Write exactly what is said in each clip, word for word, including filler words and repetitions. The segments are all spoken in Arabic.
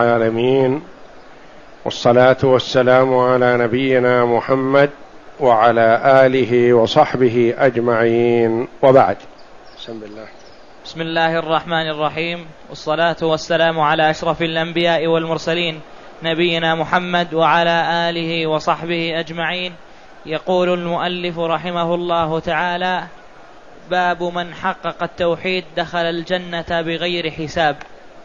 العالمين، والصلاة والسلام على نبينا محمد وعلى آله وصحبه أجمعين، وبعد. بسم الله بسم الله الرحمن الرحيم، والصلاة والسلام على أشرف الأنبياء والمرسلين نبينا محمد وعلى آله وصحبه أجمعين. يقول المؤلف رحمه الله تعالى: باب من حقق التوحيد دخل الجنة بغير حساب.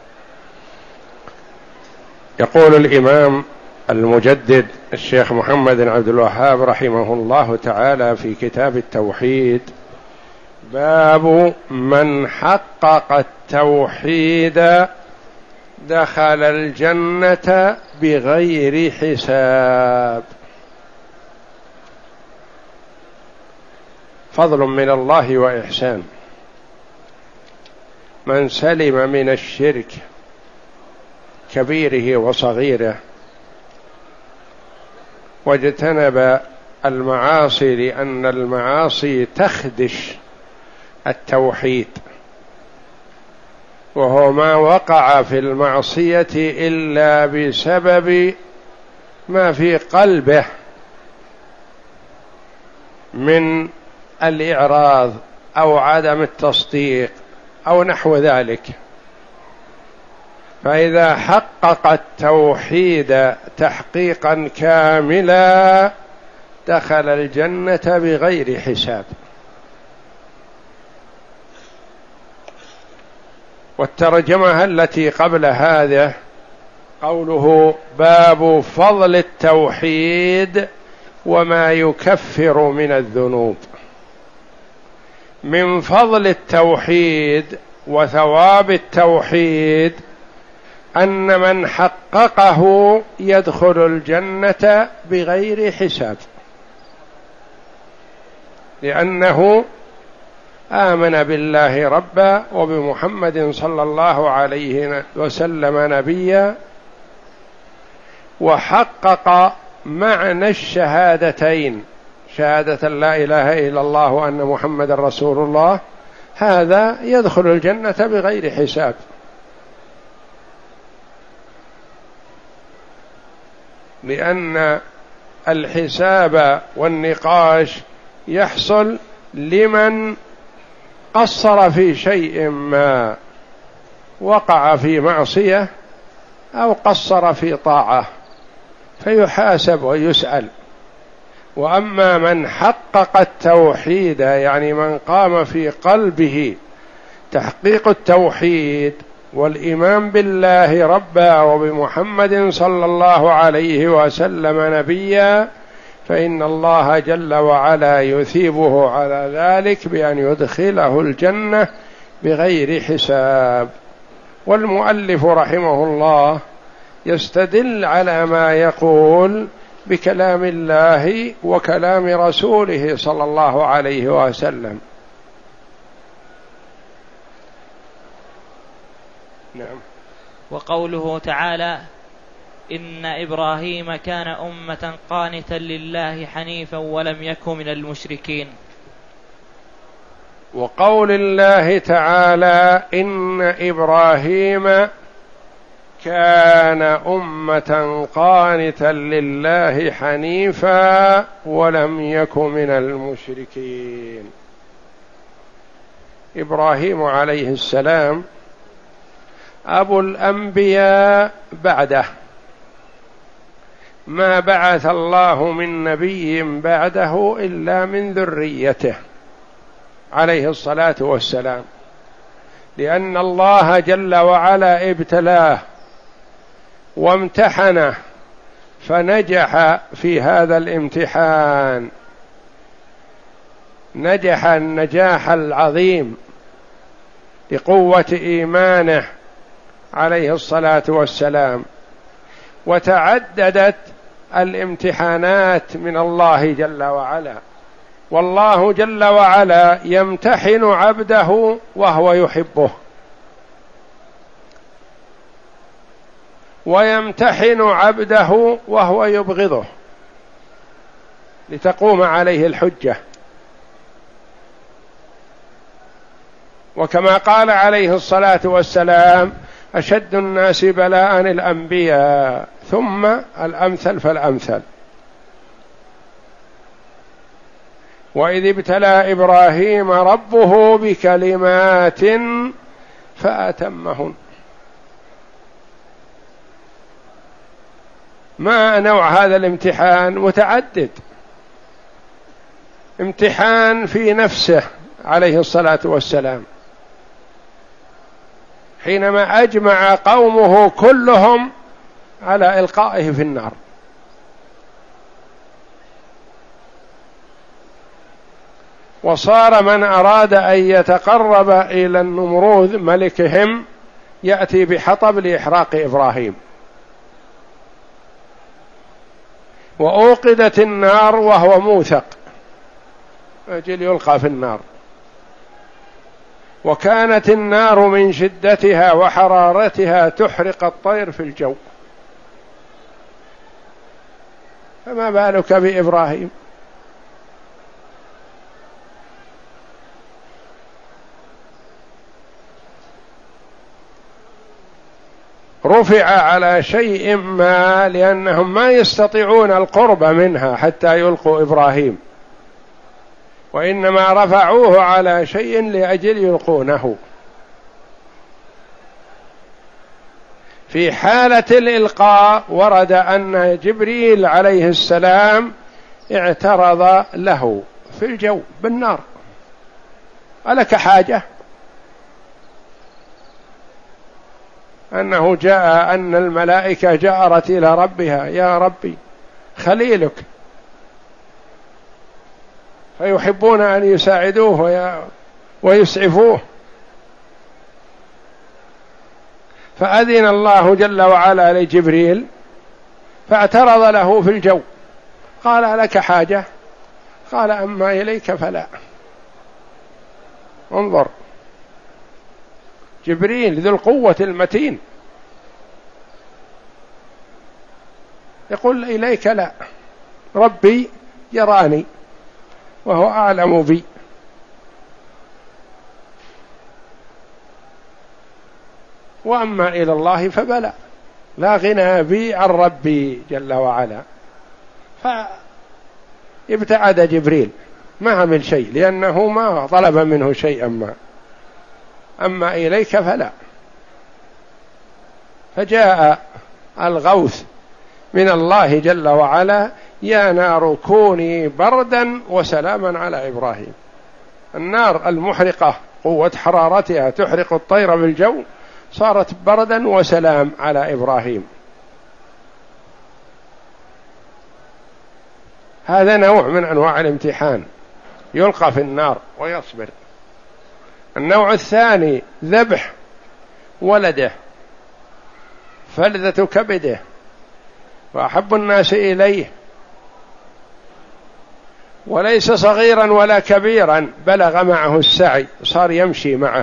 يقول الإمام المجدد الشيخ محمد بن عبد الوهاب رحمه الله تعالى في كتاب التوحيد: باب من حقق التوحيد دخل الجنة بغير حساب. فضل من الله وإحسان، من سلم من الشرك كبيره وصغيره واجتنب المعاصي، لأن المعاصي تخدش التوحيد، وهو ما وقع في المعصية إلا بسبب ما في قلبه من الإعراض أو عدم التصديق أو نحو ذلك. فإذا حقق التوحيد تحقيقا كاملا دخل الجنة بغير حساب. والترجمة التي قبل هذا قوله: باب فضل التوحيد وما يكفر من الذنوب. من فضل التوحيد وثواب التوحيد أن من حققه يدخل الجنة بغير حساب، لأنه آمن بالله ربا وبمحمد صلى الله عليه وسلم نبيا، وحقق معنى الشهادتين، شهادة لا إله إلا الله وأن محمد رسول الله، هذا يدخل الجنة بغير حساب. لأن الحساب والنقاش يحصل لمن قصر في شيء ما، وقع في معصية أو قصر في طاعة، فيحاسب ويسأل. وأما من حقق التوحيد، يعني من قام في قلبه تحقيق التوحيد والإيمان بالله ربا وبمحمد صلى الله عليه وسلم نبيا، فإن الله جل وعلا يثيبه على ذلك بأن يدخله الجنة بغير حساب. والمؤلف رحمه الله يستدل على ما يقول بكلام الله وكلام رسوله صلى الله عليه وسلم. نعم. وقوله تعالى: إن إبراهيم كان أمة قانتا لله حنيفا ولم يكن من المشركين. وقول الله تعالى: إن إبراهيم كان أمة قانتا لله حنيفا ولم يكن من المشركين. إبراهيم عليه السلام أبو الأنبياء بعده، ما بعث الله من نبي بعده إلا من ذريته عليه الصلاة والسلام، لأن الله جل وعلا ابتلاه وامتحنه فنجح في هذا الامتحان، نجح النجاح العظيم لقوة إيمانه عليه الصلاة والسلام. وتعددت الامتحانات من الله جل وعلا، والله جل وعلا يمتحن عبده وهو يحبه، ويمتحن عبده وهو يبغضه لتقوم عليه الحجة. وكما قال عليه الصلاة والسلام: أشد الناس بلاء الأنبياء ثم الأمثل فالأمثل. وإذ ابتلى إبراهيم ربه بكلمات فأتمهن. ما نوع هذا الامتحان؟ متعدد. امتحان في نفسه عليه الصلاة والسلام حينما أجمع قومه كلهم على إلقائه في النار، وصار من أراد أن يتقرب إلى النمروذ ملكهم يأتي بحطب لإحراق إبراهيم، وأوقدت النار وهو موثق أجل يلقى في النار، وكانت النار من شدتها وحرارتها تحرق الطير في الجو، فما بالك بإبراهيم؟ رفع على شيء ما لأنهم ما يستطيعون القرب منها حتى يلقوا إبراهيم، وإنما رفعوه على شيء لأجل يلقونه. في حالة الإلقاء ورد أن جبريل عليه السلام اعترض له في الجو بالنار: ألك حاجة؟ أنه جاء أن الملائكة جأرت إلى ربها: يا ربي خليلك، فيحبون أن يساعدوه ويسعفوه، فأذن الله جل وعلا لجبريل فاعترض له في الجو، قال: لك حاجة؟ قال: أما إليك فلا. انظر، جبريل ذو القوة المتين يقول: إليك لا، ربي يراني وهو أعلم بي. وأما إلى الله فبلى، لا غنى بي عن ربي جل وعلا. فابتعد جبريل، ما عمل شيء لأنه ما طلب منه شيئا ما. أما إليك فلا. فجاء الغوث من الله جل وعلا: يا نار كوني بردا وسلاما على إبراهيم. النار المحرقة قوة حرارتها تحرق الطير بالجو صارت بردا وسلام على إبراهيم. هذا نوع من أنواع الامتحان، يلقى في النار ويصبر. النوع الثاني ذبح ولده، فلذة كبده وأحب الناس إليه، وليس صغيرا ولا كبيرا، بلغ معه السعي، صار يمشي معه.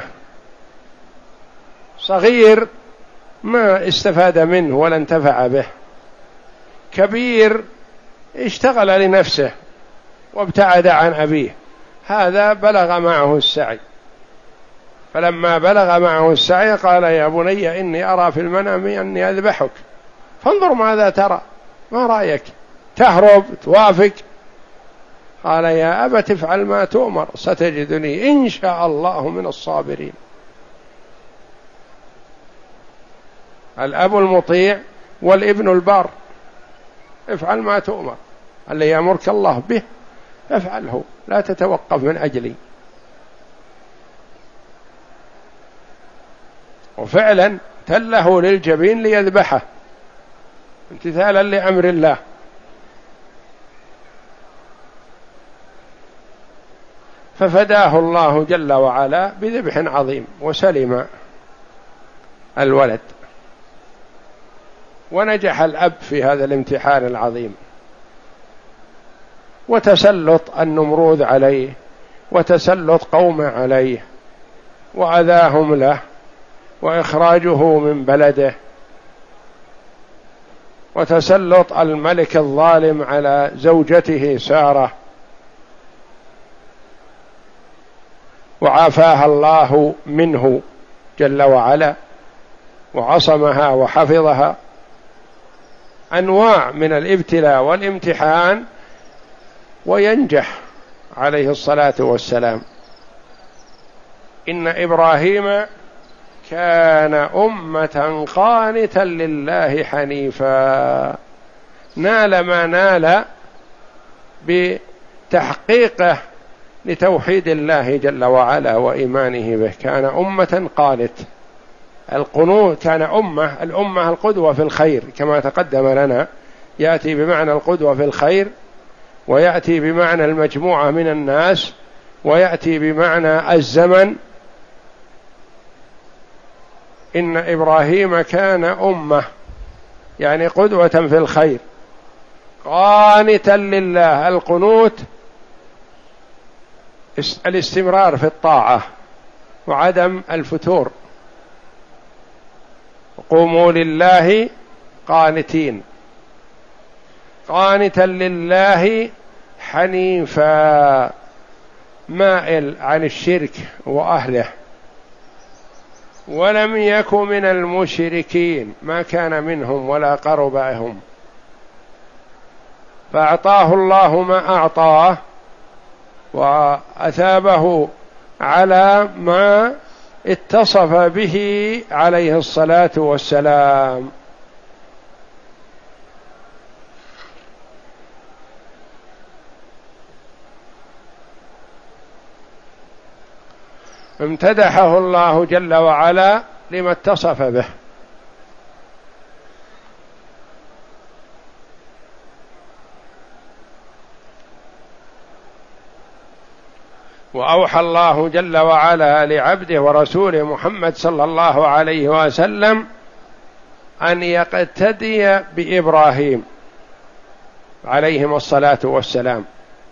صغير ما استفاد منه ولا انتفع به، كبير اشتغل لنفسه وابتعد عن أبيه، هذا بلغ معه السعي. فلما بلغ معه السعي قال: يا بني إني أرى في المنام أني أذبحك فانظر ماذا ترى، ما رأيك؟ تهرب توافق؟ قال: يا أبت افعل ما تؤمر ستجدني إن شاء الله من الصابرين. الأب المطيع والابن البار، افعل ما تؤمر، اللي يأمرك الله به افعله، لا تتوقف من أجلي. وفعلا تله للجبين ليذبحه امتثالا لأمر الله. ففداه الله جل وعلا بذبح عظيم وسلم الولد، ونجح الأب في هذا الامتحان العظيم. وتسلط النمروذ عليه وتسلط قومه عليه وأذاهم له وإخراجه من بلده، وتسلط الملك الظالم على زوجته سارة، وعافاها الله منه جل وعلا وعصمها وحفظها، أنواع من الابتلاء والامتحان، وينجح عليه الصلاة والسلام. إن إبراهيم كان أمة قانتا لله حنيفا، نال ما نال بتحقيقه لتوحيد الله جل وعلا وإيمانه به. كان أمة قانت، القنوت كان أمة، الأمة القدوة في الخير كما تقدم لنا، يأتي بمعنى القدوة في الخير، ويأتي بمعنى المجموعة من الناس، ويأتي بمعنى الزمن. إن إبراهيم كان أمة يعني قدوة في الخير، قانتا لله. القنوت الاستمرار في الطاعة وعدم الفتور. قوموا لله قانتين، قانتا لله حنيفا، مائل عن الشرك وأهله، ولم يكن من المشركين، ما كان منهم ولا قربهم، فأعطاه الله ما أعطاه وأثابه على ما اتصف به عليه الصلاة والسلام. امتدحه الله جل وعلا لما اتصف به. وأوحى الله جل وعلا لعبده ورسوله محمد صلى الله عليه وسلم أن يقتدي بإبراهيم عليهم الصلاة والسلام،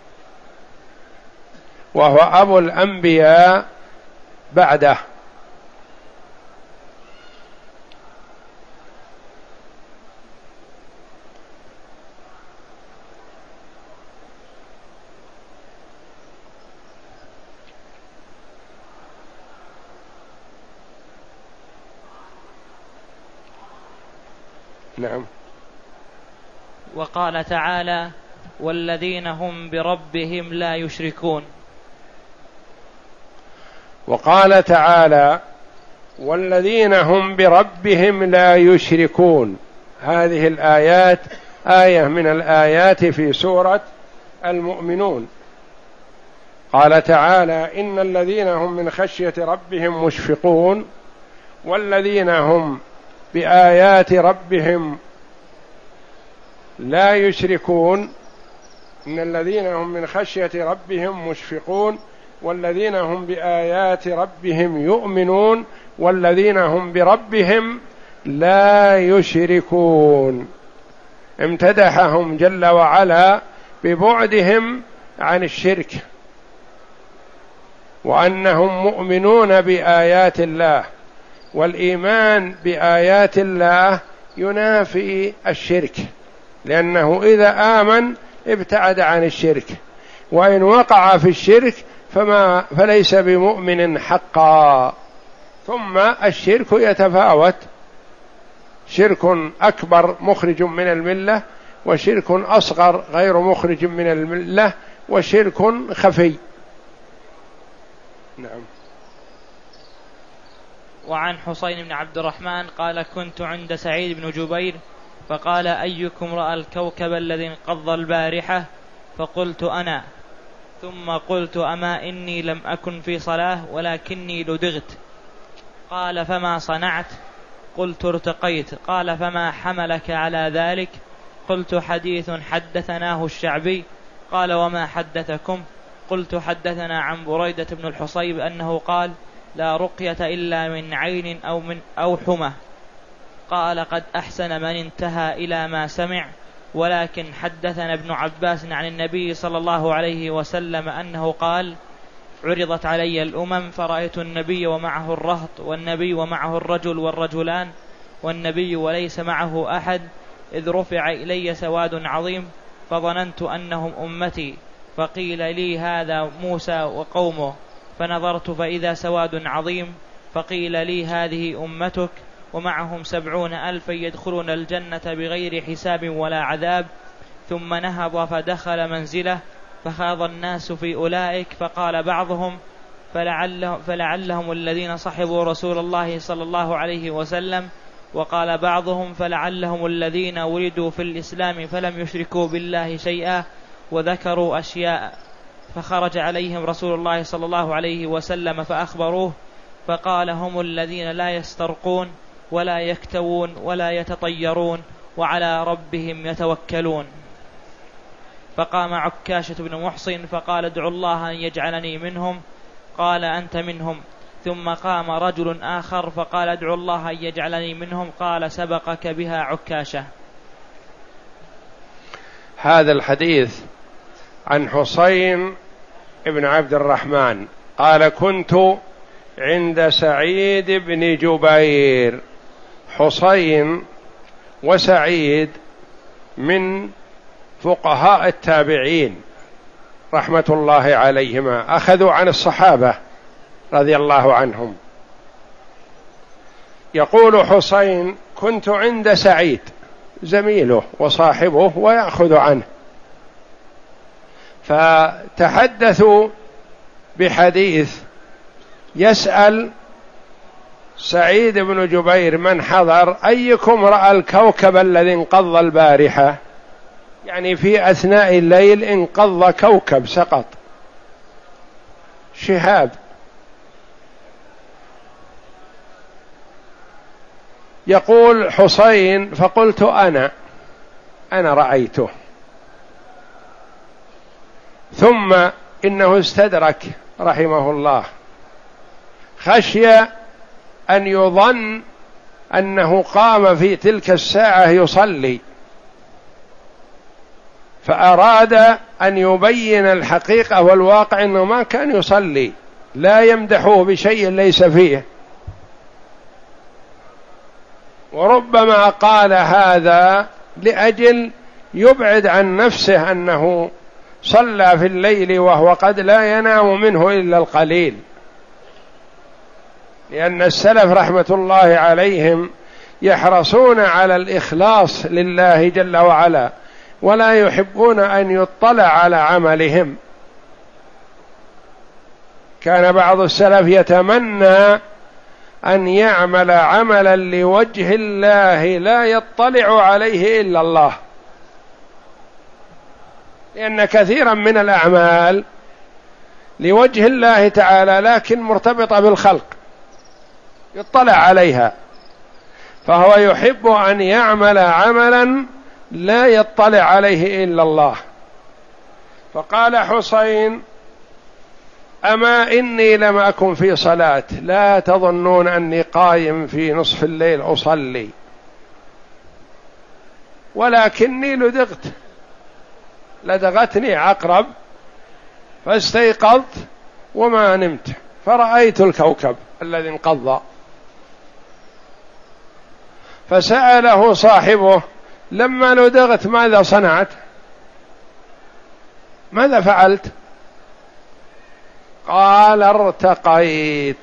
وهو أبو الأنبياء بعده. نعم. وقال تعالى: والذين هم بربهم لا يشركون. وقال تعالى: والذين هم بربهم لا يشركون. هذه الآيات آية من الآيات في سورة المؤمنون. قال تعالى: إن الذين هم من خشية ربهم مشفقون، والذين هم بآيات ربهم لا يشركون. إن الذين هم من خشية ربهم مشفقون، والذين هم بآيات ربهم يؤمنون، والذين هم بربهم لا يشركون. امتدحهم جل وعلا ببعدهم عن الشرك، وأنهم مؤمنون بآيات الله، والإيمان بآيات الله ينافي الشرك، لأنه إذا آمن ابتعد عن الشرك، وإن وقع في الشرك فما فليس بمؤمن حقا. ثم الشرك يتفاوت، شرك أكبر مخرج من الملة، وشرك أصغر غير مخرج من الملة، وشرك خفي. نعم. وعن حسين بن عبد الرحمن قال: كنت عند سعيد بن جبير فقال: أيكم رأى الكوكب الذي انقض البارحة؟ فقلت: أنا. ثم قلت: أما إني لم أكن في صلاة ولكني لدغت. قال: فما صنعت؟ قلت: ارتقيت. قال: فما حملك على ذلك؟ قلت: حديث حدثناه الشعبي. قال: وما حدثكم؟ قلت: حدثنا عن بريدة بن الحصيب أنه قال: لا رقية إلا من عين أو من أو حمى. قال: قد أحسن من انتهى إلى ما سمع، ولكن حدثنا ابن عباس عن النبي صلى الله عليه وسلم أنه قال: عرضت علي الأمم فرأيت النبي ومعه الرهط، والنبي ومعه الرجل والرجلان، والنبي وليس معه أحد، إذ رفع إلي سواد عظيم فظننت أنهم أمتي، فقيل لي: هذا موسى وقومه، فنظرت فإذا سواد عظيم، فقيل لي: هذه أمتك، ومعهم سبعون ألفا يدخلون الجنة بغير حساب ولا عذاب. ثم نهض فدخل منزله فخاض الناس في أولئك، فقال بعضهم فلعلهم, فلعلهم الذين صحبوا رسول الله صلى الله عليه وسلم، وقال بعضهم فلعلهم الذين ولدوا في الإسلام فلم يشركوا بالله شيئا، وذكروا أشياء. فخرج عليهم رسول الله صلى الله عليه وسلم فأخبروه، فقال هم الذين لا يسترقون ولا يكتوون ولا يتطيرون وعلى ربهم يتوكلون. فقام عكاشة بن محصن فقال ادعوا الله أن يجعلني منهم، قال أنت منهم. ثم قام رجل آخر فقال ادعوا الله أن يجعلني منهم، قال سبقك بها عكاشة. هذا الحديث عن حسين بن عبد الرحمن قال كنت عند سعيد بن جبير. حسين وسعيد من فقهاء التابعين رحمة الله عليهما، أخذوا عن الصحابة رضي الله عنهم. يقول حسين كنت عند سعيد زميله وصاحبه ويأخذ عنه، فتحدثوا بحديث يسأل سعيد بن جبير من حضر أيكم رأى الكوكب الذي انقض البارحة، يعني في أثناء الليل انقض كوكب سقط شهاب. يقول حسين فقلت أنا أنا رأيته. ثم إنه استدرك رحمه الله، خشي أن يظن أنه قام في تلك الساعة يصلي، فأراد أن يبين الحقيقة والواقع أنه ما كان يصلي، لا يمدحه بشيء ليس فيه. وربما قال هذا لأجل يبعد عن نفسه أنه صلى في الليل وهو قد لا ينام منه إلا القليل، لأن السلف رحمة الله عليهم يحرصون على الإخلاص لله جل وعلا، ولا يحبون أن يطلع على عملهم. كان بعض السلف يتمنى أن يعمل عملا لوجه الله لا يطلع عليه إلا الله، لأن كثيرا من الأعمال لوجه الله تعالى لكن مرتبطة بالخلق يطلع عليها، فهو يحب أن يعمل عملا لا يطلع عليه إلا الله. فقال حسين أما إني لم أكن في صلاة، لا تظنون أني قائم في نصف الليل أصلي، ولكني لدغت لدغتني عقرب فاستيقظت وما نمت فرأيت الكوكب الذي انقضى. فسأله صاحبه لما لدغت ماذا صنعت، ماذا فعلت؟ قال ارتقيت،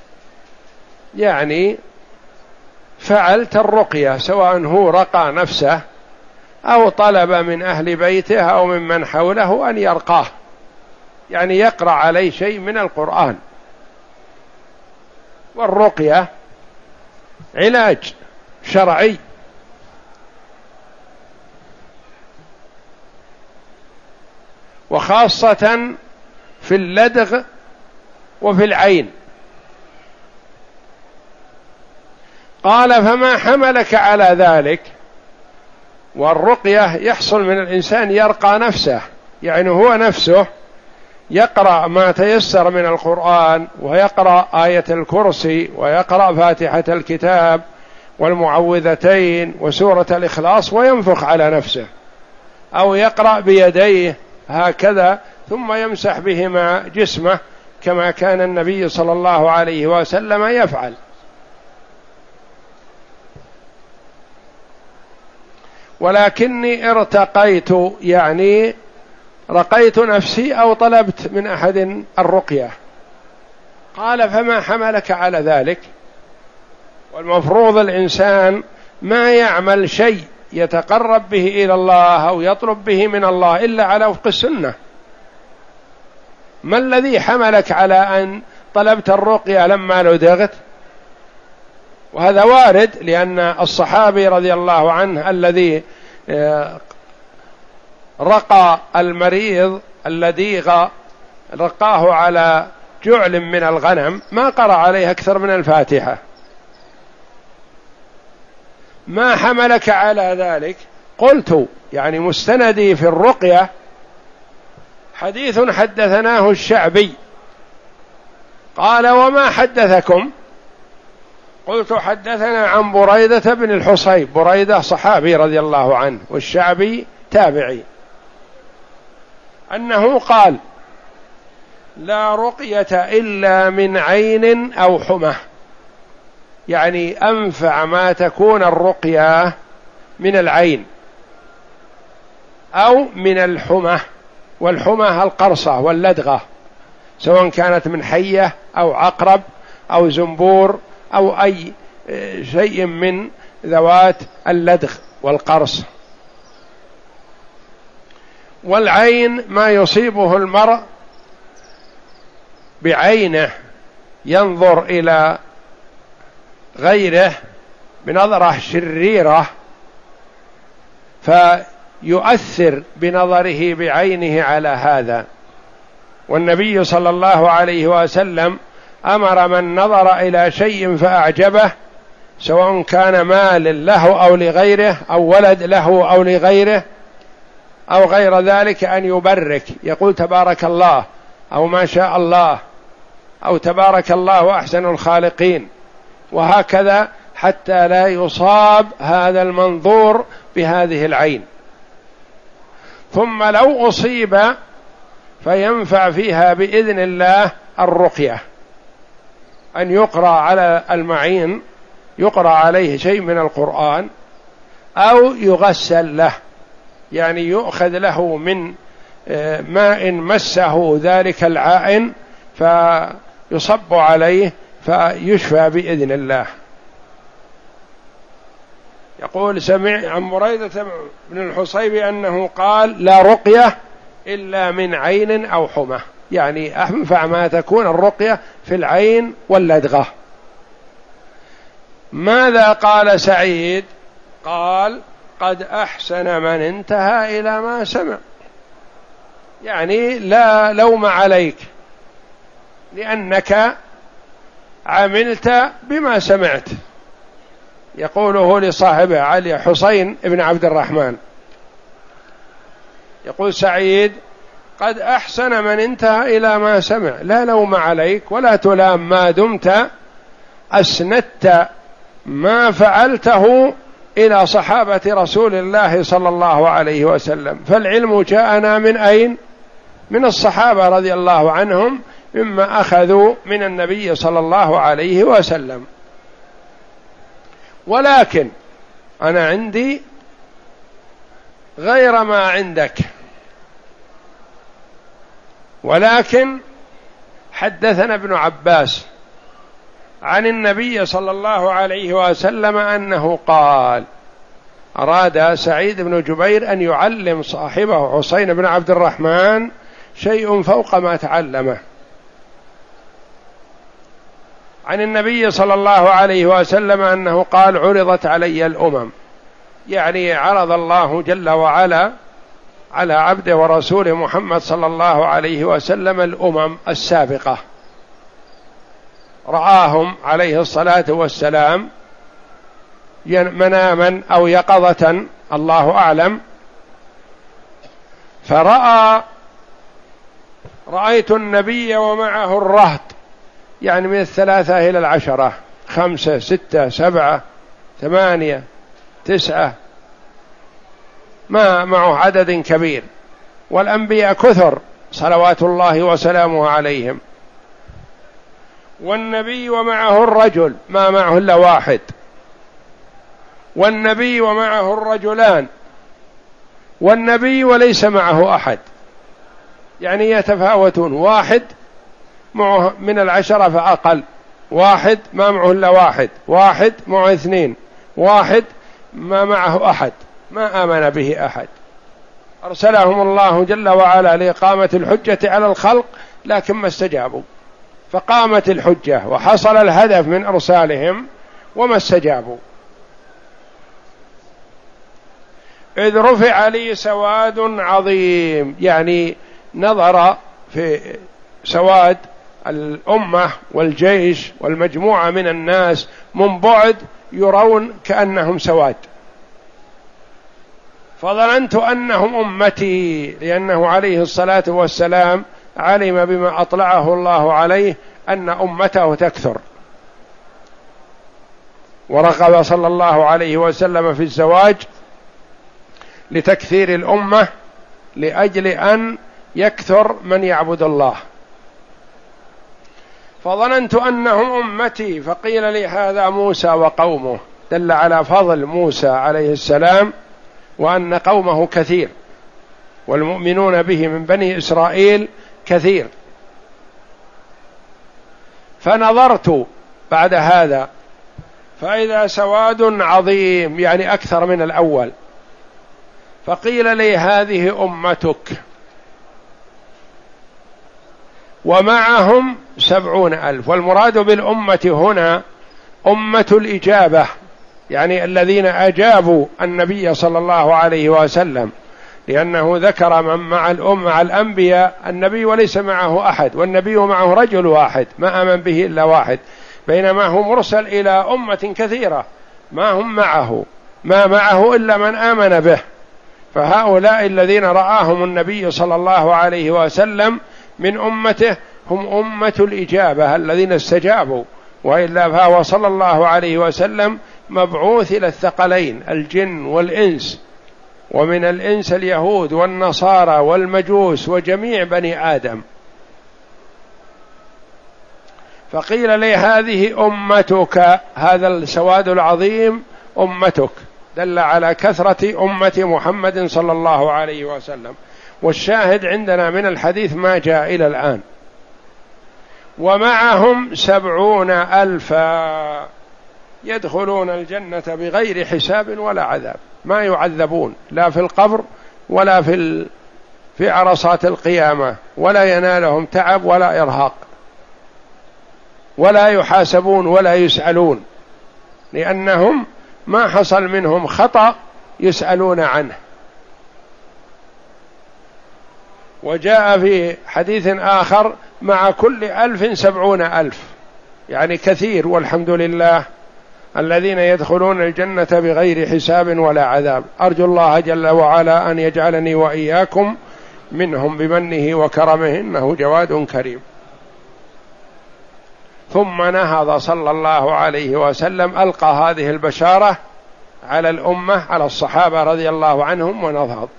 يعني فعلت الرقية، سواء هو رقى نفسه أو طلب من أهل بيته أو ممن حوله أن يرقاه، يعني يقرأ عليه شيء من القرآن. والرقية علاج شرعي، وخاصة في اللدغ وفي العين. قال فما حملك على ذلك؟ والرقية يحصل من الإنسان يرقى نفسه، يعني هو نفسه يقرأ ما تيسر من القرآن، ويقرأ آية الكرسي، ويقرأ فاتحة الكتاب والمعوذتين وسورة الإخلاص، وينفخ على نفسه، أو يقرأ بيديه هكذا ثم يمسح بهما جسمه كما كان النبي صلى الله عليه وسلم يفعل. ولكني ارتقيت، يعني رقيت نفسي أو طلبت من أحد الرقية. قال فما حملك على ذلك؟ والمفروض الإنسان ما يعمل شيء يتقرب به إلى الله أو يطلب به من الله إلا على وفق السنة. ما الذي حملك على أن طلبت الرقية لما لدغت؟ وهذا وارد، لأن الصحابي رضي الله عنه الذي رقى المريض اللديغ رقاه على جعل من الغنم ما قرأ عليه أكثر من الفاتحة. ما حملك على ذلك؟ قلت يعني مستندي في الرقية حديث حدثناه الشعبي. قال وما حدثكم؟ قلت حدثنا عن بريدة بن الحصيب. بريدة صحابي رضي الله عنه والشعبي تابعي، أنه قال لا رقية إلا من عين أو حمى، يعني أنفع ما تكون الرقية من العين أو من الحمى. والحمى القرصة واللدغة، سواء كانت من حية أو عقرب أو زنبور أو أي شيء من ذوات اللدغ والقرص. والعين ما يصيبه المرء بعينه، ينظر إلى غيره بنظرة شريرة فيؤثر بنظره بعينه على هذا. والنبي صلى الله عليه وسلم أمر من نظر إلى شيء فأعجبه، سواء كان مال له أو لغيره أو ولد له أو لغيره أو غير ذلك، أن يبرك، يقول تبارك الله أو ما شاء الله أو تبارك الله أحسن الخالقين، وهكذا حتى لا يصاب هذا المنظور بهذه العين. ثم لو أصيب فينفع فيها بإذن الله الرقية، أن يقرأ على المعين، يقرأ عليه شيء من القرآن أو يغسل له، يعني يؤخذ له من ماء مسه ذلك العائن فيصب عليه فيشفى بإذن الله. يقول سمع عن بريدة بن الحصيب أنه قال لا رقية إلا من عين أو حمى، يعني أنفع ما تكون الرقية في العين واللدغة. ماذا قال سعيد؟ قال قد أحسن من انتهى إلى ما سمع، يعني لا لوم عليك لأنك عملت بما سمعت. يقوله لصاحبه علي حسين بن عبد الرحمن، يقول سعيد قد أحسن من انتهى إلى ما سمع، لا لوم عليك ولا تلام ما دمت أسندت ما فعلته إلى صحابة رسول الله صلى الله عليه وسلم. فالعلم جاءنا من أين؟ من الصحابة رضي الله عنهم، مما أخذوا من النبي صلى الله عليه وسلم. ولكن أنا عندي غير ما عندك، ولكن حدثنا ابن عباس عن النبي صلى الله عليه وسلم أنه قال، أراد سعيد بن جبير أن يعلم صاحبه حسين بن عبد الرحمن شيء فوق ما تعلمه عن النبي صلى الله عليه وسلم أنه قال عرضت علي الأمم، يعني عرض الله جل وعلا على عبده ورسوله محمد صلى الله عليه وسلم الأمم السابقة، رآهم عليه الصلاة والسلام مناما أو يقظة الله أعلم، فرأى رأيت النبي ومعه الرهط، يعني من الثلاثة إلى العشرة، خمسة ستة سبعة ثمانية تسعة، ما معه عدد كبير، والأنبياء كثر صلوات الله وسلامه عليهم، والنبي ومعه الرجل ما معه إلا واحد، والنبي ومعه الرجلان، والنبي وليس معه أحد، يعني يتفاوتون، واحد معه من العشرة فأقل، واحد ما معه إلا واحد، واحد معه اثنين، واحد ما معه أحد، ما آمن به أحد. أرسلهم الله جل وعلا لإقامة الحجة على الخلق لكن ما استجابوا، فقامت الحجة وحصل الهدف من إرسالهم وما استجابوا. إذ رفع لي سواد عظيم، يعني نظر في سواد الأمة والجيش والمجموعة من الناس من بعد يرون كأنهم سواد، فظننت أنهم أمتي، لأنه عليه الصلاة والسلام علم بما أطلعه الله عليه أن أمته تكثر، ورغب صلى الله عليه وسلم في الزواج لتكثير الأمة لأجل أن يكثر من يعبد الله، فظننت أنهم أمتي. فقيل لي هذا موسى وقومه، دل على فضل موسى عليه السلام وأن قومه كثير والمؤمنون به من بني إسرائيل كثير. فنظرت بعد هذا فإذا سواد عظيم، يعني أكثر من الأول. فقيل لي هذه أمتك ومعهم سبعون ألف. والمراد بالأمة هنا أمة الإجابة، يعني الذين أجابوا النبي صلى الله عليه وسلم، لأنه ذكر من مع الأم مع الأنبياء النبي وليس معه أحد، والنبي معه رجل واحد ما آمن به إلا واحد، بينما هو مرسل إلى أمة كثيرة ما هم معه ما معه إلا من آمن به. فهؤلاء الذين رآهم النبي صلى الله عليه وسلم من أمته هم أمة الإجابة الذين استجابوا، وإلا فهو صلى الله عليه وسلم مبعوث إلى الثقلين الجن والإنس، ومن الإنس اليهود والنصارى والمجوس وجميع بني آدم. فقيل لي هذه أمتك، هذا السواد العظيم أمتك، دل على كثرة أمة محمد صلى الله عليه وسلم. والشاهد عندنا من الحديث ما جاء إلى الآن. ومعهم سبعون ألفا يدخلون الجنة بغير حساب ولا عذاب، ما يعذبون لا في القبر ولا في ال... في عرصات القيامة، ولا ينالهم تعب ولا إرهاق، ولا يحاسبون ولا يسألون، لأنهم ما حصل منهم خطأ يسألون عنه. وجاء في حديث آخر مع كل ألف سبعون ألف، يعني كثير، والحمد لله الذين يدخلون الجنة بغير حساب ولا عذاب. أرجو الله جل وعلا أن يجعلني وإياكم منهم بمنه وكرمه، إنه جواد كريم. ثم نهض صلى الله عليه وسلم، ألقى هذه البشارة على الأمة على الصحابة رضي الله عنهم ونهض.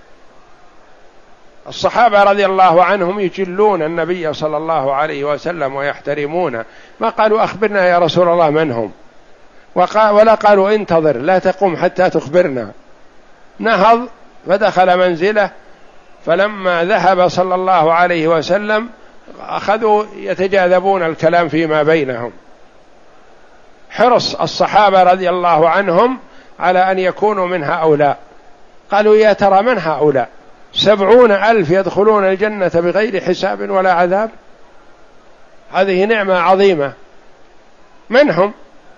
الصحابة رضي الله عنهم يجلون النبي صلى الله عليه وسلم ويحترمونه، ما قالوا أخبرنا يا رسول الله من هم، ولا قالوا انتظر لا تقوم حتى تخبرنا. نهض فدخل منزله، فلما ذهب صلى الله عليه وسلم أخذوا يتجاذبون الكلام فيما بينهم. حرص الصحابة رضي الله عنهم على أن يكونوا من هؤلاء. قالوا يا ترى من هؤلاء؟ سبعون ألف يدخلون الجنة بغير حساب ولا عذاب، هذه نعمة عظيمة، من هم؟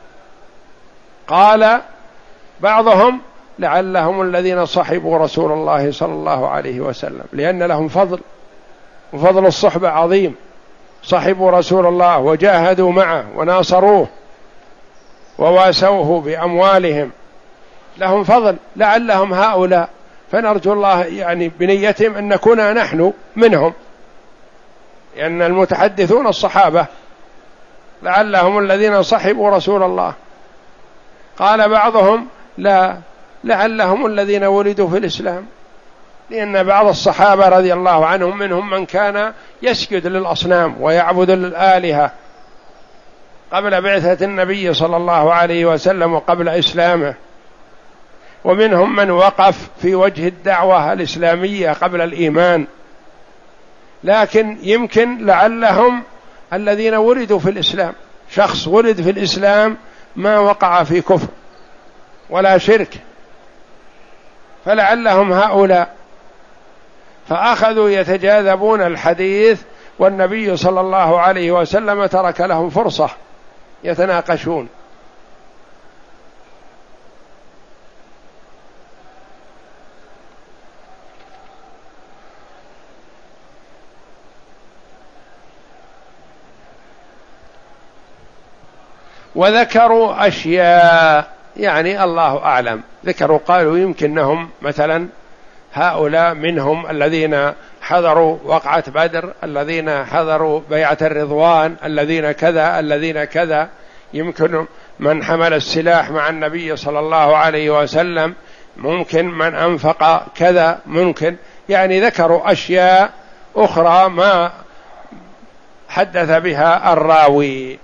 قال بعضهم لعلهم الذين صحبوا رسول الله صلى الله عليه وسلم، لأن لهم فضل، وفضل الصحبة عظيم، صحبوا رسول الله وجاهدوا معه وناصروه وواسوه بأموالهم، لهم فضل، لعلهم هؤلاء. فنرجو الله يعني بنيتهم أن نكون نحن منهم، لأن المتحدثون الصحابة، لعلهم الذين صحبوا رسول الله. قال بعضهم لا، لعلهم الذين ولدوا في الإسلام، لأن بعض الصحابة رضي الله عنهم منهم من كان يسجد للأصنام ويعبد الآلهة قبل بعثة النبي صلى الله عليه وسلم وقبل إسلامه، ومنهم من وقف في وجه الدعوة الإسلامية قبل الإيمان، لكن يمكن لعلهم الذين ولدوا في الإسلام شخص ولد في الإسلام ما وقع في كفر ولا شرك، فلعلهم هؤلاء، فأخذوا يتجاذبون الحديث، والنبي صلى الله عليه وسلم ترك لهم فرصة يتناقشون. وذكروا أشياء يعني الله أعلم، ذكروا قالوا يمكنهم مثلا هؤلاء منهم الذين حضروا وقعة بدر، الذين حضروا بيعة الرضوان، الذين كذا الذين كذا، يمكن من حمل السلاح مع النبي صلى الله عليه وسلم، ممكن من أنفق كذا، ممكن يعني ذكروا أشياء أخرى ما حدث بها الراوي.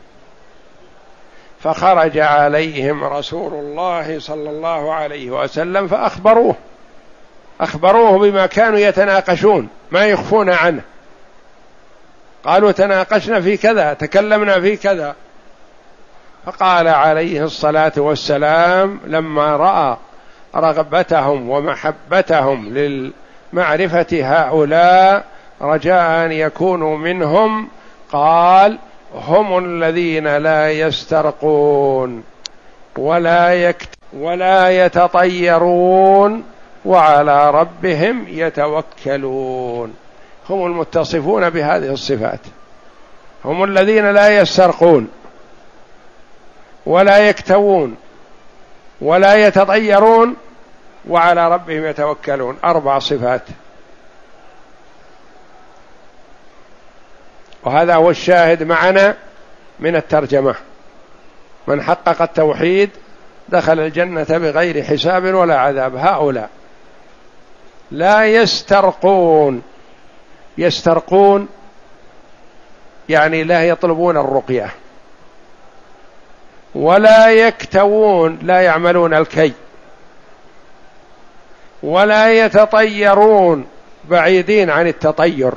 فخرج عليهم رسول الله صلى الله عليه وسلم فأخبروه أخبروه بما كانوا يتناقشون، ما يخفون عنه، قالوا تناقشنا في كذا، تكلمنا في كذا. فقال عليه الصلاة والسلام لما رأى رغبتهم ومحبتهم للمعرفة هؤلاء رجاء أن يكونوا منهم، قال هم الذين لا يسترقون ولا يكت ولا يتطيرون وعلى ربهم يتوكلون. هم المتصفون بهذه الصفات، هم الذين لا يسترقون ولا يكتوون ولا يتطيرون وعلى ربهم يتوكلون، أربع صفات. وهذا هو الشاهد معنا من الترجمة: من حقق التوحيد دخل الجنة بغير حساب ولا عذاب. هؤلاء لا يسترقون، يسترقون يعني لا يطلبون الرقية، ولا يكتوون لا يعملون الكي، ولا يتطيرون بعيدين عن التطير،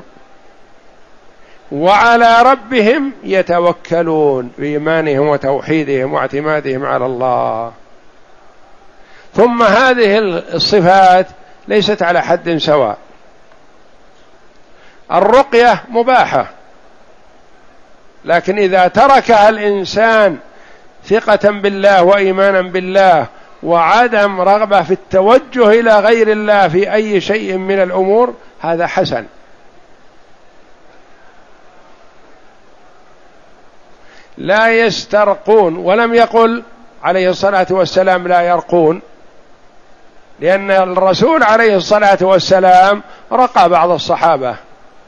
وعلى ربهم يتوكلون بإيمانهم وتوحيدهم واعتمادهم على الله. ثم هذه الصفات ليست على حد سواء. الرقية مباحة، لكن إذا تركها الإنسان ثقة بالله وإيمانا بالله وعدم رغبة في التوجه إلى غير الله في أي شيء من الأمور، هذا حسن. لا يسترقون، ولم يقل عليه الصلاة والسلام لا يرقون، لأن الرسول عليه الصلاة والسلام رقى بعض الصحابة،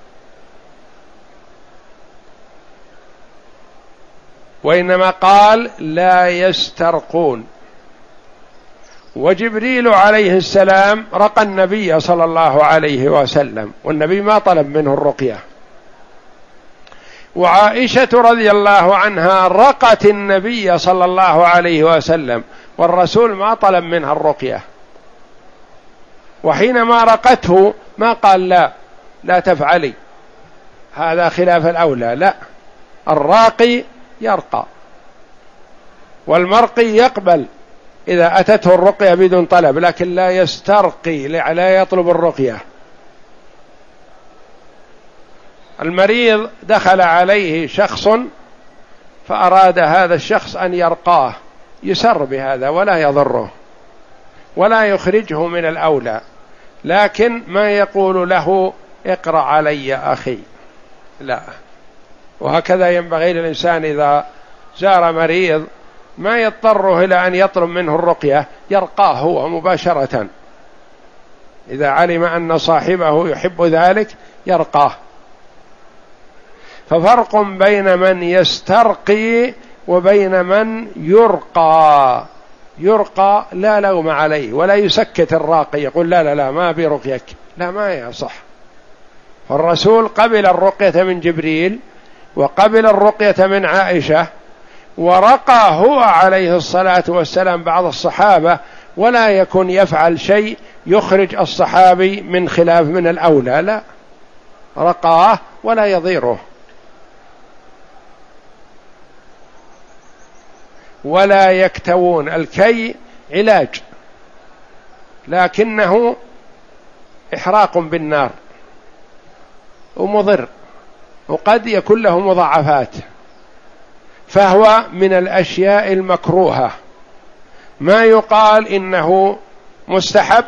وإنما قال لا يسترقون. وجبريل عليه السلام رقى النبي صلى الله عليه وسلم، والنبي ما طلب منه الرقية. وعائشة رضي الله عنها رقت النبي صلى الله عليه وسلم، والرسول ما طلب منها الرقية. وحينما رقته ما قال لا لا تفعلي، هذا خلاف الأولى، لا، الراقي يرقى، والمرقي يقبل إذا أتته الرقية بدون طلب، لكن لا يسترقي، لا يطلب الرقية. المريض دخل عليه شخص فأراد هذا الشخص أن يرقاه، يسر بهذا ولا يضره ولا يخرجه من الأولى، لكن ما يقول له اقرأ علي أخي، لا. وهكذا ينبغي للإنسان إذا زار مريض ما يضطره إلى أن يطلب منه الرقية، يرقاه هو مباشرة، إذا علم أن صاحبه يحب ذلك يرقاه. ففرق بين من يسترقي وبين من يرقى. يرقى لا لوم عليه، ولا يسكت الراقي يقول لا لا لا ما برقيك، لا، ما يصح. فالرسول قبل الرقية من جبريل، وقبل الرقية من عائشة، ورقى هو عليه الصلاة والسلام بعض الصحابة، ولا يكن يفعل شيء يخرج الصحابي من خلاف من الأولى، لا، رقاه ولا يضيره. ولا يكتوون. الكي علاج لكنه إحراق بالنار ومضر، وقد يكون له مضاعفات، فهو من الأشياء المكروهة، ما يقال إنه مستحب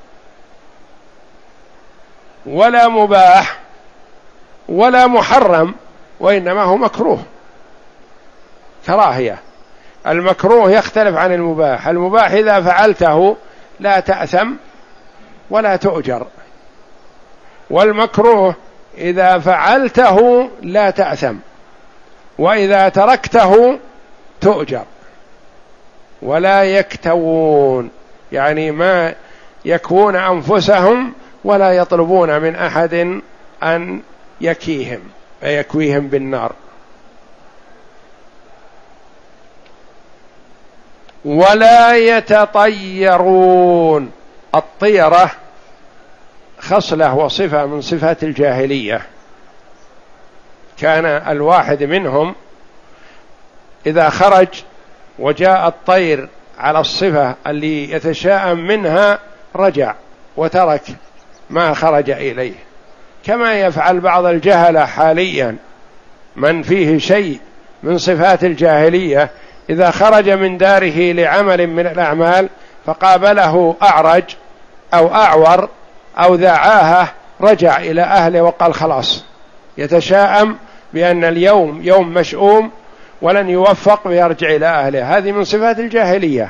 ولا مباح ولا محرم، وإنما هو مكروه كراهية. المكروه يختلف عن المباح. المباح إذا فعلته لا تأثم ولا تؤجر، والمكروه إذا فعلته لا تأثم، وإذا تركته تؤجر. ولا يكتوون يعني ما يكوون أنفسهم ولا يطلبون من أحد أن يكيهم فيكويهم بالنار. ولا يتطيرون. الطيرة خصلة وصفة من صفات الجاهلية، كان الواحد منهم إذا خرج وجاء الطير على الصفة اللي يتشاءم منها رجع وترك ما خرج إليه، كما يفعل بعض الجهلة حاليا، من فيه شيء من صفات الجاهلية إذا خرج من داره لعمل من الأعمال فقابله أعرج أو أعور أو ذعاهة رجع إلى أهله وقال خلاص، يتشاءم بأن اليوم يوم مشؤوم ولن يوفق ويرجع إلى أهله. هذه من صفات الجاهلية.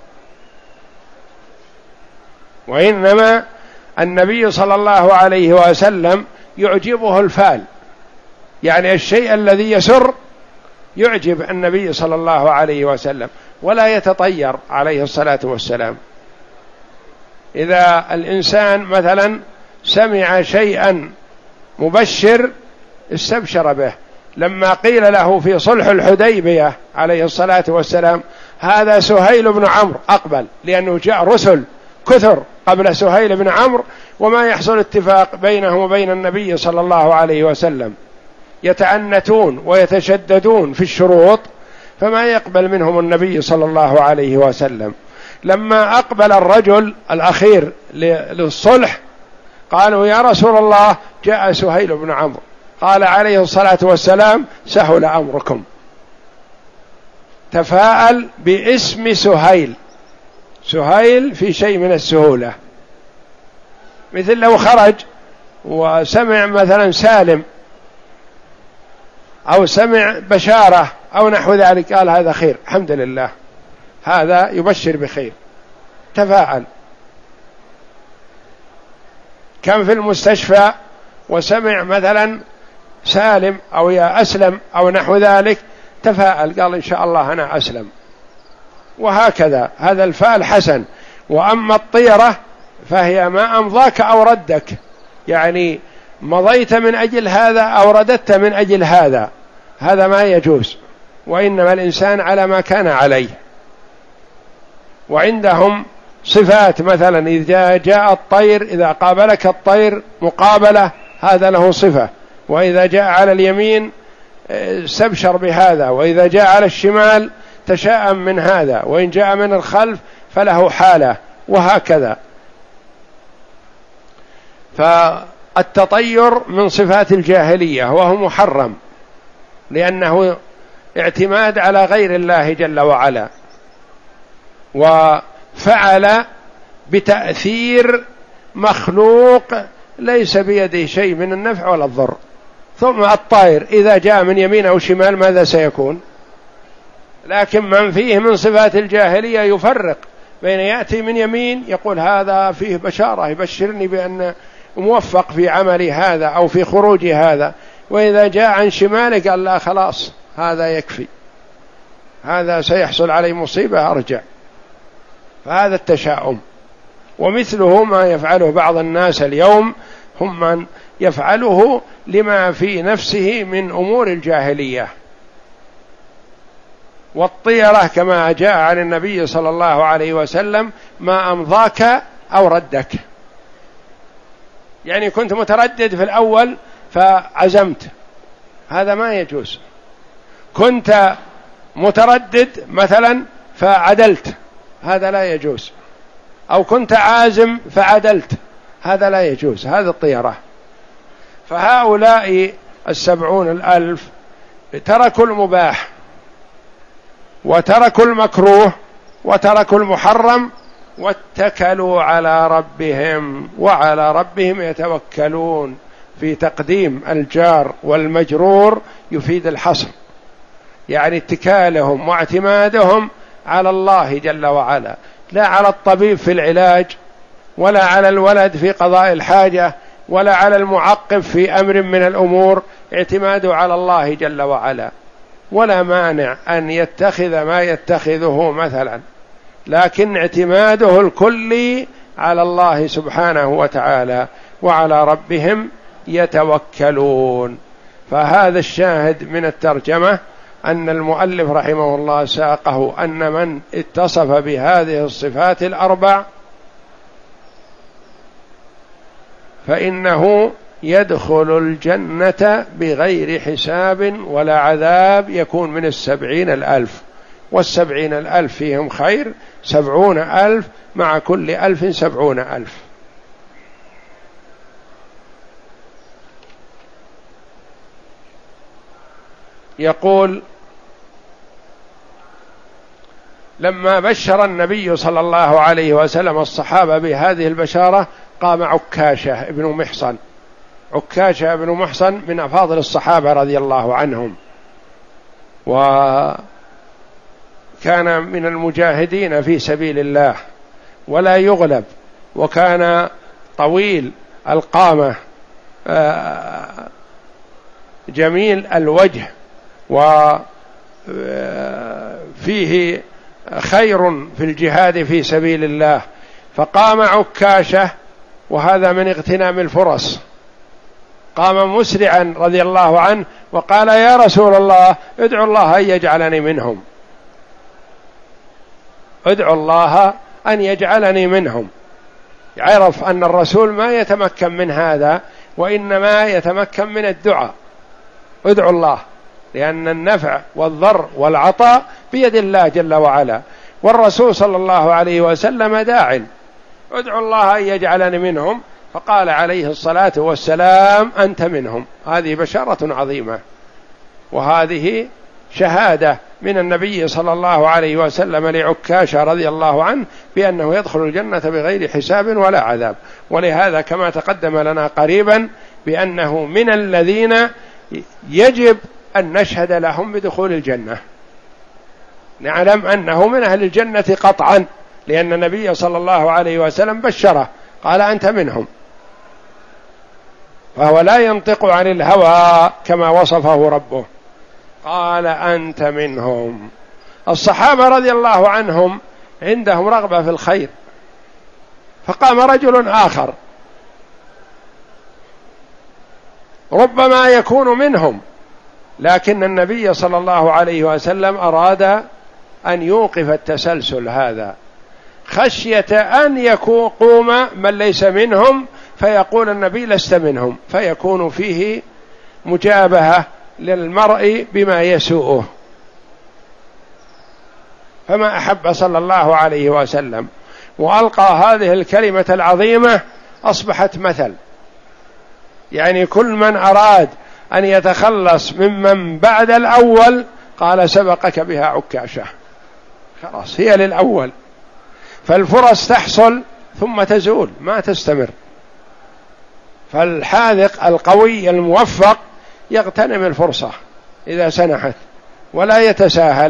وإنما النبي صلى الله عليه وسلم يعجبه الفال، يعني الشيء الذي يسر يعجب النبي صلى الله عليه وسلم، ولا يتطير عليه الصلاة والسلام. إذا الإنسان مثلا سمع شيئا مبشر استبشر به، لما قيل له في صلح الحديبية عليه الصلاة والسلام هذا سهيل بن عمرو أقبل، لأنه جاء رسل كثر قبل سهيل بن عمرو وما يحصل اتفاق بينهم وبين النبي صلى الله عليه وسلم، يتعنتون ويتشددون في الشروط، فما يقبل منهم النبي صلى الله عليه وسلم. لما أقبل الرجل الأخير للصلح قالوا يا رسول الله جاء سهيل بن عمرو، قال عليه الصلاة والسلام سهل أمركم. تفاءل باسم سهيل، سهيل في شيء من السهولة، مثل لو خرج وسمع مثلا سالم أو سمع بشارة أو نحو ذلك قال هذا خير الحمد لله، هذا يبشر بخير، تفاءل. كان في المستشفى وسمع مثلا سالم أو يا أسلم أو نحو ذلك تفاءل، قال إن شاء الله أنا أسلم، وهكذا. هذا الفال حسن. وأما الطيرة فهي ما أمضاك أو ردك، يعني مضيت من أجل هذا أو رددت من أجل هذا، هذا ما يجوز، وإنما الإنسان على ما كان عليه. وعندهم صفات، مثلا إذا جاء الطير إذا قابلك الطير مقابلة هذا له صفة، وإذا جاء على اليمين استبشر بهذا، وإذا جاء على الشمال تشاءم من هذا، وإن جاء من الخلف فله حالة، وهكذا. فالتطير من صفات الجاهلية وهو محرم، لأنه اعتماد على غير الله جل وعلا، وفعل بتأثير مخلوق ليس بيده شيء من النفع ولا الضر. ثم الطائر إذا جاء من يمين أو شمال ماذا سيكون؟ لكن من فيه من صفات الجاهلية يفرق بين يأتي من يمين يقول هذا فيه بشارة يبشرني بأن موفق في عملي هذا أو في خروجي هذا، وإذا جاء عن شمالك قال لا خلاص هذا يكفي، هذا سيحصل عليه مصيبة أرجع. فهذا التشاؤم. ومثله ما يفعله بعض الناس اليوم، هم من يفعله لما في نفسه من أمور الجاهلية. والطيرة كما جاء عن النبي صلى الله عليه وسلم ما أمضاك أو ردك، يعني كنت متردد في الأول فعزمت، هذا ما يجوز. كنت متردد مثلا فعدلت، هذا لا يجوز، أو كنت عازم فعدلت، هذا لا يجوز، هذا الطيرة. فهؤلاء السبعون الألف تركوا المباح وتركوا المكروه وتركوا المحرم واتكلوا على ربهم، وعلى ربهم يتوكلون. في تقديم الجار والمجرور يفيد الحصر، يعني اتكالهم واعتمادهم على الله جل وعلا، لا على الطبيب في العلاج، ولا على الولد في قضاء الحاجة، ولا على المعقب في أمر من الأمور، اعتماده على الله جل وعلا. ولا مانع أن يتخذ ما يتخذه مثلا، لكن اعتماده الكلي على الله سبحانه وتعالى، وعلى ربهم يتوكلون. فهذا الشاهد من الترجمة أن المؤلف رحمه الله ساقه أن من اتصف بهذه الصفات الأربع فإنه يدخل الجنة بغير حساب ولا عذاب، يكون من السبعين الألف، والسبعين الألف فيهم خير، سبعون ألف مع كل ألف سبعون ألف. يقول: لما بشر النبي صلى الله عليه وسلم الصحابة بهذه البشارة قام عكاشة ابن محصن. عكاشة ابن محصن من أفاضل الصحابة رضي الله عنهم، وكان من المجاهدين في سبيل الله ولا يغلب، وكان طويل القامة جميل الوجه، وفيه خير في الجهاد في سبيل الله. فقام عكاشة، وهذا من اغتنام الفرص، قام مسرعا رضي الله عنه وقال: يا رسول الله ادعو الله أن يجعلني منهم، ادعو الله أن يجعلني منهم. يعرف أن الرسول ما يتمكن من هذا، وإنما يتمكن من الدعاء. ادعو الله، لأن النفع والضر والعطاء بيد الله جل وعلا، والرسول صلى الله عليه وسلم داع. ادعو الله أن يجعلني منهم، فقال عليه الصلاة والسلام: أنت منهم. هذه بشارة عظيمة، وهذه شهادة من النبي صلى الله عليه وسلم لعكاشة رضي الله عنه بأنه يدخل الجنة بغير حساب ولا عذاب. ولهذا كما تقدم لنا قريبا بأنه من الذين يجب أن نشهد لهم بدخول الجنة، نعلم أنه من أهل الجنة قطعا، لأن النبي صلى الله عليه وسلم بشره قال: أنت منهم. فهو لا ينطق عن الهوى كما وصفه ربه، قال: أنت منهم. الصحابة رضي الله عنهم عندهم رغبة في الخير، فقام رجل آخر ربما يكون منهم، لكن النبي صلى الله عليه وسلم أراد أن يوقف التسلسل هذا، خشية أن يقوم من ليس منهم فيقول النبي: لست منهم، فيكون فيه مجابهة للمرء بما يسوءه. فما أحب صلى الله عليه وسلم، وألقى هذه الكلمة العظيمة، أصبحت مثل، يعني كل من أراد أن يتخلص ممن بعد الأول قال: سبقك بها عكاشة، خلاص هي للأول. فالفرص تحصل ثم تزول، ما تستمر. فالحاذق القوي الموفق يغتنم الفرصة إذا سنحت ولا يتساهل.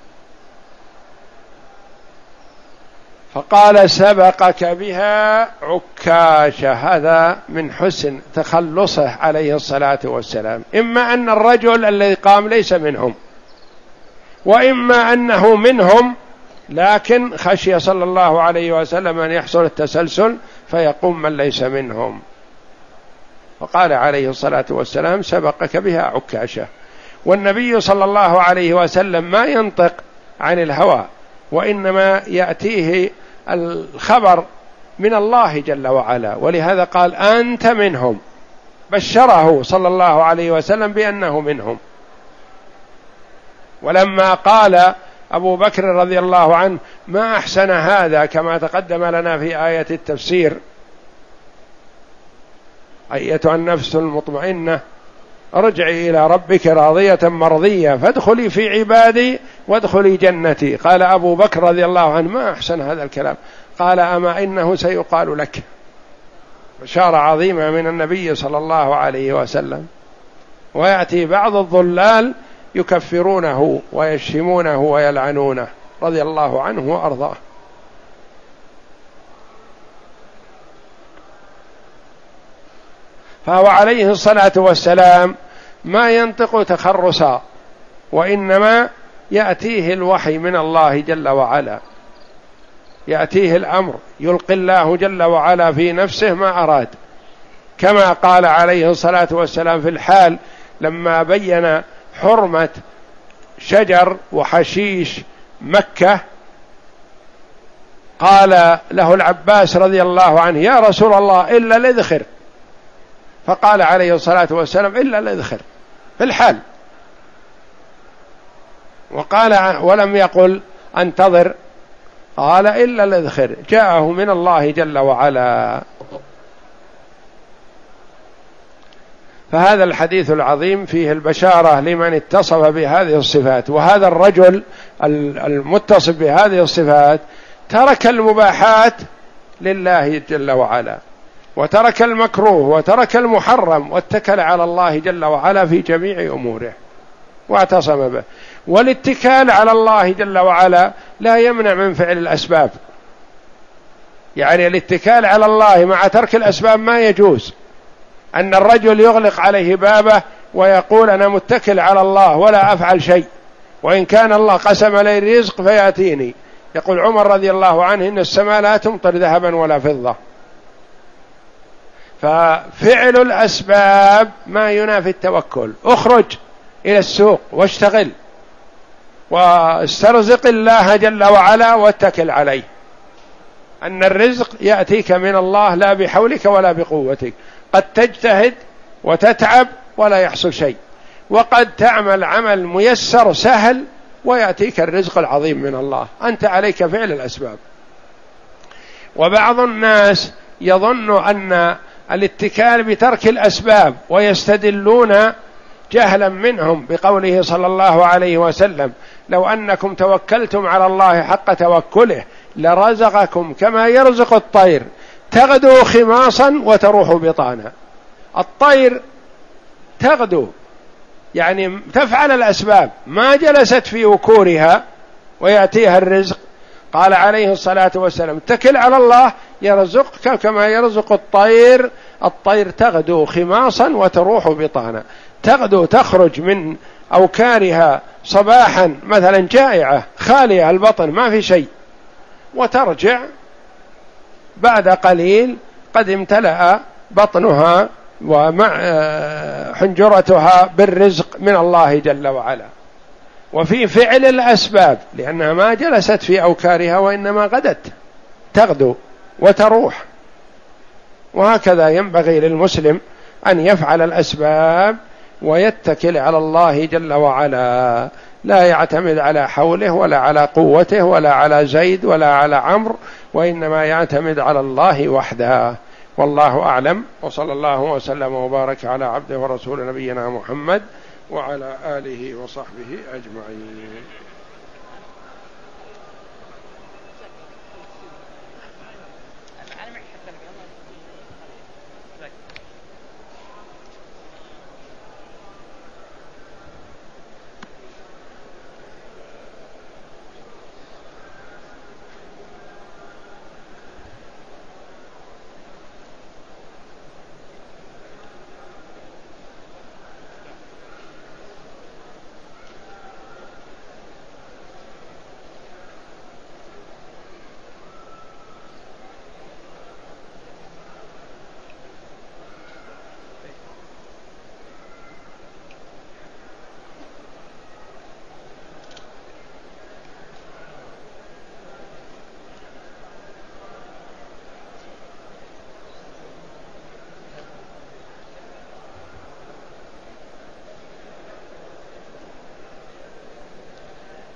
فقال: سبقك بها عكاشة. هذا من حسن تخلصه عليه الصلاة والسلام، إما أن الرجل الذي قام ليس منهم، وإما أنه منهم، لكن خشي صلى الله عليه وسلم أن يحصل التسلسل فيقوم من ليس منهم. فقال عليه الصلاة والسلام: سبقك بها عكاشة. والنبي صلى الله عليه وسلم ما ينطق عن الهوى، وإنما يأتيه الخبر من الله جل وعلا، ولهذا قال: أنت منهم، بشره صلى الله عليه وسلم بأنه منهم. ولما قال أبو بكر رضي الله عنه ما أحسن هذا كما تقدم لنا في آية التفسير: أيتها النفس المطمئنة ارجعي إلى ربك راضية مرضية فادخلي في عبادي وادخلي جنتي. قال أبو بكر رضي الله عنه ما أحسن هذا الكلام. قال أما إنه سيقال لك. بشارة عظيمة من النبي صلى الله عليه وسلم. ويأتي بعض الضلال يكفرونه ويشتمونه ويلعنونه رضي الله عنه وأرضاه. فهو عليه الصلاة والسلام ما ينطق تخرصا، وإنما يأتيه الوحي من الله جل وعلا، يأتيه الأمر، يلقي الله جل وعلا في نفسه ما أراد، كما قال عليه الصلاة والسلام في الحال لما بين حرمة شجر وحشيش مكة، قال له العباس رضي الله عنه: يا رسول الله إلا الإذخر. فقال عليه الصلاة والسلام: إلا الإذخر في الحال. وقال ولم يقل انتظر، قال إلا الإذخر، جاءه من الله جل وعلا. فهذا الحديث العظيم فيه البشارة لمن اتصف بهذه الصفات. وهذا الرجل المتصف بهذه الصفات ترك المباحات لله جل وعلا، وترك المكروه وترك المحرم، واتكل على الله جل وعلا في جميع أموره واعتصم به. والاتكال على الله جل وعلا لا يمنع من فعل الأسباب، يعني الاتكال على الله مع ترك الأسباب ما يجوز. أن الرجل يغلق عليه بابه ويقول أنا متكل على الله ولا أفعل شيء، وإن كان الله قسم لي الرزق فيأتيني. يقول عمر رضي الله عنه: إن السماء لا تمطر ذهبا ولا فضة. ففعل الأسباب ما ينافي التوكل. اخرج إلى السوق واشتغل واسترزق الله جل وعلا واتكل عليه، أن الرزق يأتيك من الله لا بحولك ولا بقوتك. قد تجتهد وتتعب ولا يحصل شيء، وقد تعمل عمل ميسر سهل ويأتيك الرزق العظيم من الله. أنت عليك فعل الأسباب. وبعض الناس يظن أن الاتكال بترك الأسباب، ويستدلون جهلا منهم بقوله صلى الله عليه وسلم: لو أنكم توكلتم على الله حق توكله لرزقكم كما يرزق الطير تغدو خماصا وتروح بطانا. الطير تغدو يعني تفعل الأسباب، ما جلست في وكورها ويأتيها الرزق. قال عليه الصلاة والسلام: اتكل على الله يرزقك كما يرزق الطير. الطير تغدو خماصا وتروح بطانا، تغدو تخرج من أوكارها صباحا مثلا جائعة خالية البطن ما في شيء، وترجع بعد قليل قد امتلأ بطنها ومع حنجرتها بالرزق من الله جل وعلا. وفي فعل الأسباب، لأنها ما جلست في أوكارها وإنما غدت تغدو وتروح. وهكذا ينبغي للمسلم أن يفعل الأسباب ويتكل على الله جل وعلا، لا يعتمد على حوله ولا على قوته ولا على زيد ولا على عمرو، وإنما يعتمد على الله وحده. والله أعلم، وصلى الله وسلم وبارك على عبده ورسول نبينا محمد وعلى آله وصحبه أجمعين.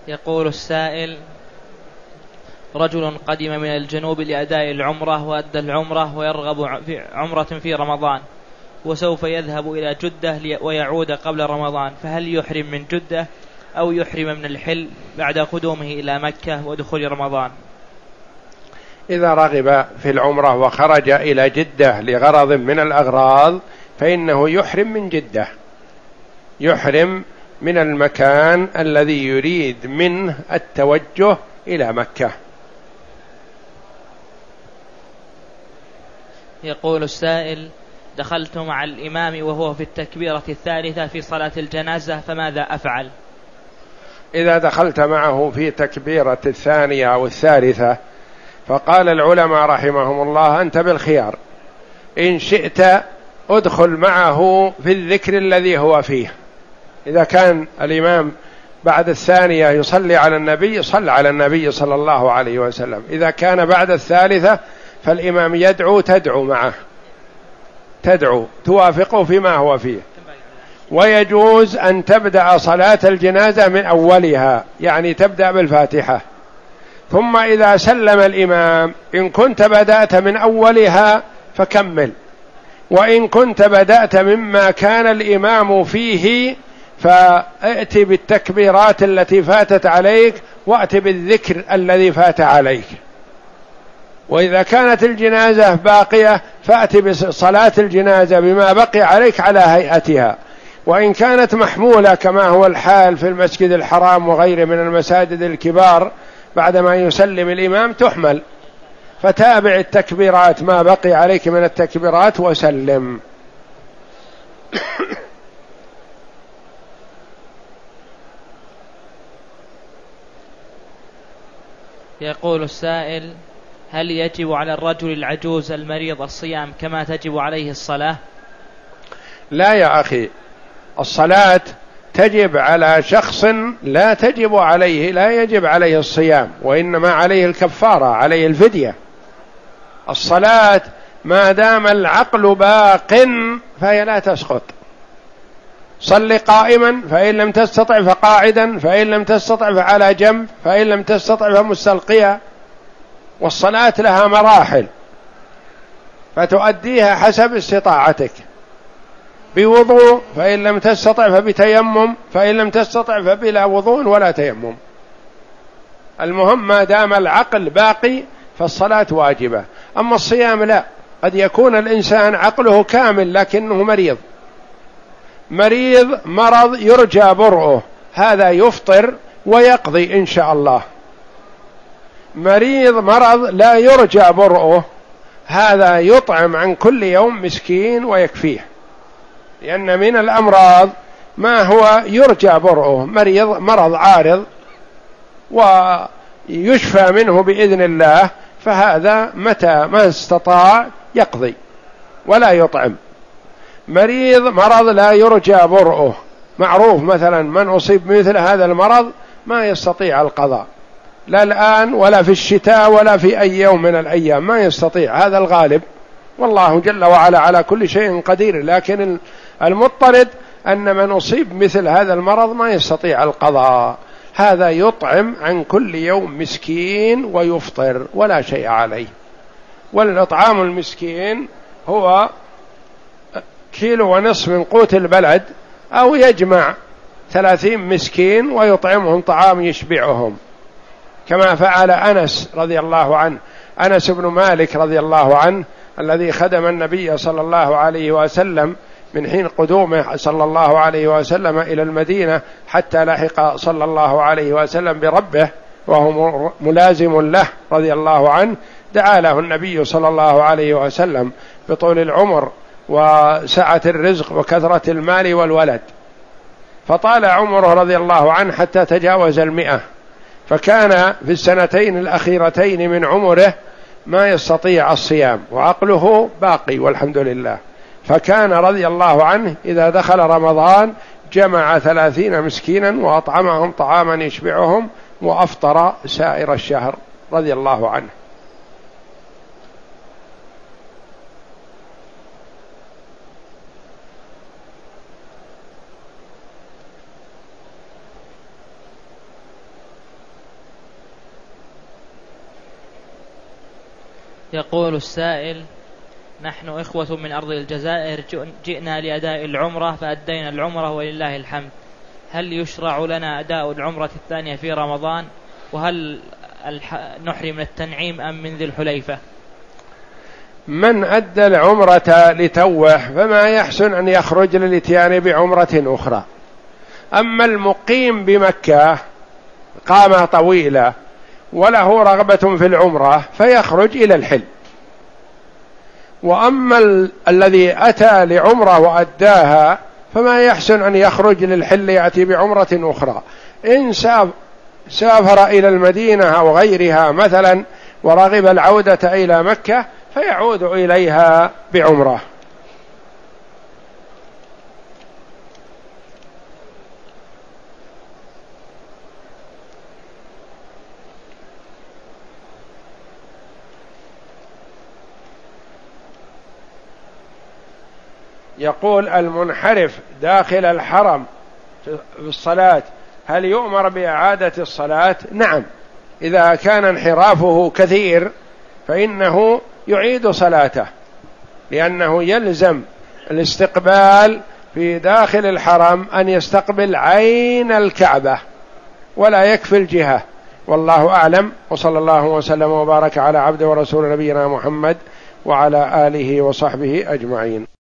يقول السائل: رجل قدم من الجنوب لأداء العمرة وأدى العمرة ويرغب في عمرة في رمضان وسوف يذهب إلى جدة ويعود قبل رمضان، فهل يحرم من جدة أو يحرم من الحل بعد قدومه إلى مكة ودخول رمضان؟ إذا رغب في العمرة وخرج إلى جدة لغرض من الأغراض فإنه يحرم من جدة، يحرم من المكان الذي يريد منه التوجه إلى مكة. يقول السائل: دخلت مع الإمام وهو في التكبيرة الثالثة في صلاة الجنازة، فماذا أفعل؟ إذا دخلت معه في تكبيرة الثانية أو الثالثة فقال العلماء رحمهم الله: أنت بالخيار، إن شئت أدخل معه في الذكر الذي هو فيه. إذا كان الإمام بعد الثانية يصلي على النبي صلى على النبي صلى الله عليه وسلم، إذا كان بعد الثالثة فالإمام يدعو تدعو معه، تدعو توافقه فيما هو فيه. ويجوز أن تبدأ صلاة الجنازة من أولها، يعني تبدأ بالفاتحة، ثم إذا سلم الإمام إن كنت بدأت من أولها فكمل، وإن كنت بدأت مما كان الإمام فيه فأت بالتكبيرات التي فاتت عليك وأت بالذكر الذي فات عليك. وإذا كانت الجنازة باقية فأت بصلاة الجنازة بما بقي عليك على هيئتها، وإن كانت محمولة كما هو الحال في المسجد الحرام وغيره من المساجد الكبار بعدما يسلم الإمام تحمل، فتابع التكبيرات ما بقي عليك من التكبيرات وسلم. يقول السائل: هل يجب على الرجل العجوز المريض الصيام كما تجب عليه الصلاة؟ لا يا أخي، الصلاة تجب على شخص لا تجب عليه، لا يجب عليه الصيام، وإنما عليه الكفارة، عليه الفدية. الصلاة ما دام العقل باق فهي لا تسقط. صل قائما، فإن لم تستطع فقاعدا، فإن لم تستطع فعلى جنب، فإن لم تستطع فمستلقيا. والصلاة لها مراحل فتؤديها حسب استطاعتك، بوضوء، فإن لم تستطع فبتيمم، فإن لم تستطع فبلا وضوء ولا تيمم. المهم ما دام العقل باقي فالصلاة واجبة. أما الصيام لا، قد يكون الإنسان عقله كامل لكنه مريض، مريض مرض يرجى برؤه، هذا يفطر ويقضي إن شاء الله. مريض مرض لا يرجى برؤه هذا يطعم عن كل يوم مسكين ويكفيه، لأن من الأمراض ما هو يرجى برؤه، مريض مرض عارض ويشفى منه بإذن الله، فهذا متى ما استطاع يقضي ولا يطعم. مريض مرض لا يرجى برؤه، معروف مثلا من أصيب مثل هذا المرض ما يستطيع القضاء، لا الآن ولا في الشتاء ولا في أي يوم من الأيام، ما يستطيع، هذا الغالب، والله جل وعلا على كل شيء قدير. لكن المضطرد أن من أصيب مثل هذا المرض ما يستطيع القضاء، هذا يطعم عن كل يوم مسكين ويفطر ولا شيء عليه. والإطعام المسكين هو كيلو ونصف من قوت البلد، أو يجمع ثلاثين مسكين ويطعمهم طعام يشبعهم، كما فعل أنس رضي الله عنه، أنس بن مالك رضي الله عنه الذي خدم النبي صلى الله عليه وسلم من حين قدومه صلى الله عليه وسلم إلى المدينة حتى لحق صلى الله عليه وسلم بربه وهو ملازم له رضي الله عنه. دعا له النبي صلى الله عليه وسلم بطول العمر وسعة الرزق وكثرة المال والولد، فطال عمره رضي الله عنه حتى تجاوز المئة، فكان في السنتين الأخيرتين من عمره ما يستطيع الصيام وعقله باقي والحمد لله، فكان رضي الله عنه إذا دخل رمضان جمع ثلاثين مسكينا وأطعمهم طعاما يشبعهم وأفطر سائر الشهر رضي الله عنه. يقول السائل: نحن إخوة من أرض الجزائر جئنا لأداء العمرة فأدينا العمرة ولله الحمد، هل يشرع لنا أداء العمرة الثانية في رمضان؟ وهل نحرم من التنعيم أم من ذي الحليفة؟ من أدى العمرة لتوه فما يحسن أن يخرج للإتيان بعمرة أخرى. أما المقيم بمكة قامة طويلة وله رغبة في العمرة فيخرج إلى الحل. وأما ال... الذي أتى لعمرة وأداها فما يحسن أن يخرج للحل يأتي بعمرة أخرى. إن سافر إلى المدينة أو غيرها مثلا ورغب العودة إلى مكة فيعود إليها بعمرة. يقول: المنحرف داخل الحرم في الصلاة هل يؤمر بإعادة الصلاة؟ نعم، إذا كان انحرافه كثير فإنه يعيد صلاته، لأنه يلزم الاستقبال في داخل الحرم أن يستقبل عين الكعبة ولا يكفي الجهة. والله أعلم، وصلى الله وسلم وبارك على عبد ورسول نبينا محمد وعلى آله وصحبه أجمعين.